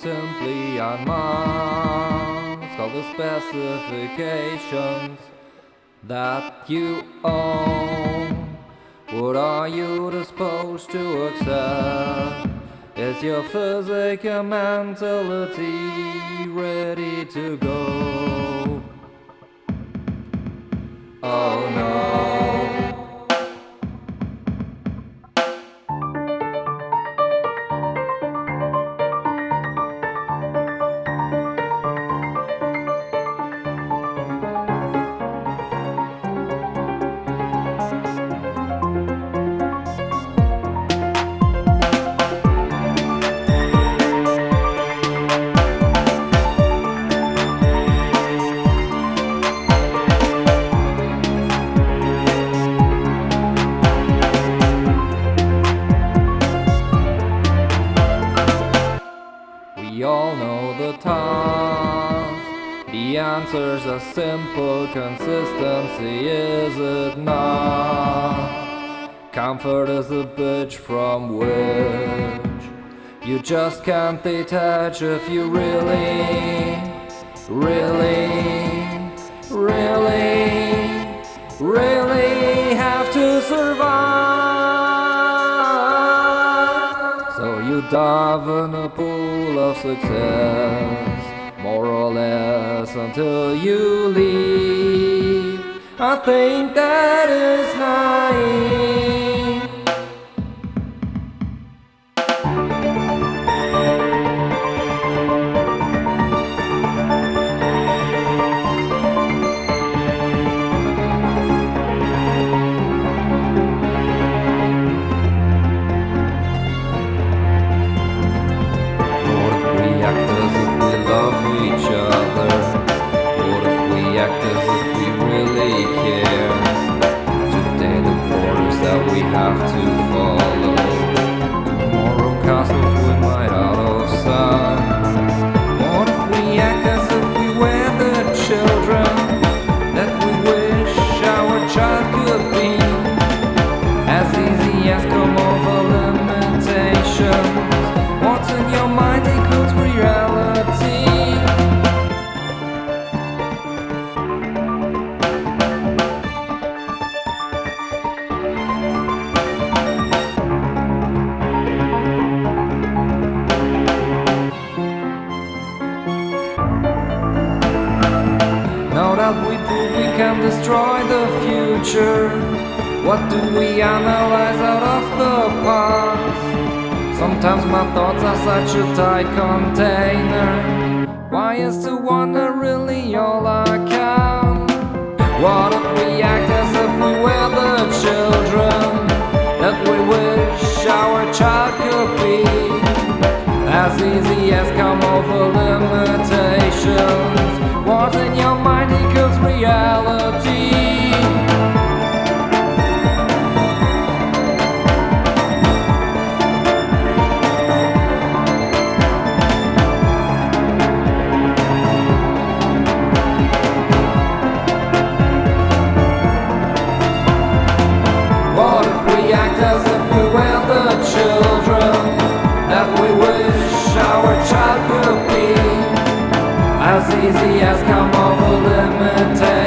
simply unmask all the specifications that you own? What are you disposed to accept? Is your physical mentality ready to go? Oh no. We all know the task. The answers are simple. Consistency, is it not? Comfort is a bitch from which you just can't detach if you really, really, really, really have to survive. So you dive in a pool of success, more or less, until you leave. I think that is naive. We have to follow. Tomorrow castles we might out of sun. What if we act as if we were the children that we wish our child could be? As easy as come over limitations. What's in your mind equals reality. Now that we prove we can destroy the future, what do we analyze out of the past? Sometimes my thoughts are such a tight container. Why is to wonder really all I can? What if we act as if we were the children that we wish our child could be? As easy as come over limitations. What's in your mind equals reality. What if we act as if we were the children that we wish our child could be? As easy as come over limitations.